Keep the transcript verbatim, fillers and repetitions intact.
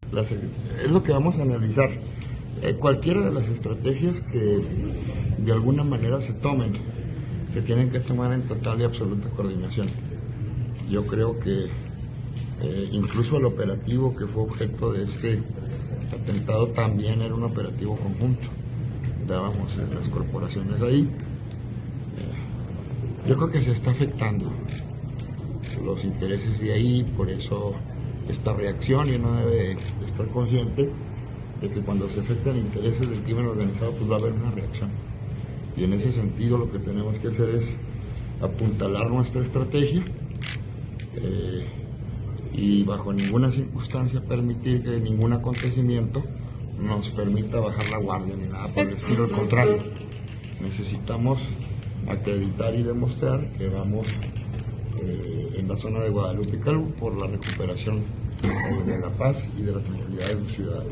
Las, es lo que vamos a analizar. Eh, cualquiera de las estrategias que de alguna manera se tomen, se tienen que tomar en total y absoluta coordinación. Yo creo que eh, incluso el operativo que fue objeto de este atentado también era un operativo conjunto. Dábamos eh, las corporaciones ahí. Eh, yo creo que se está afectando los intereses de ahí, por eso esta reacción, y uno debe estar consciente de que cuando se afectan intereses del crimen organizado, pues va a haber una reacción. Y en ese sentido lo que tenemos que hacer es apuntalar nuestra estrategia eh, y bajo ninguna circunstancia permitir que ningún acontecimiento nos permita bajar la guardia ni nada por el estilo, al contrario. Necesitamos acreditar y demostrar que vamos eh, en la zona de Guadalupe y Calvo por la recuperación eh, de la paz y de la tranquilidad de los ciudadanos.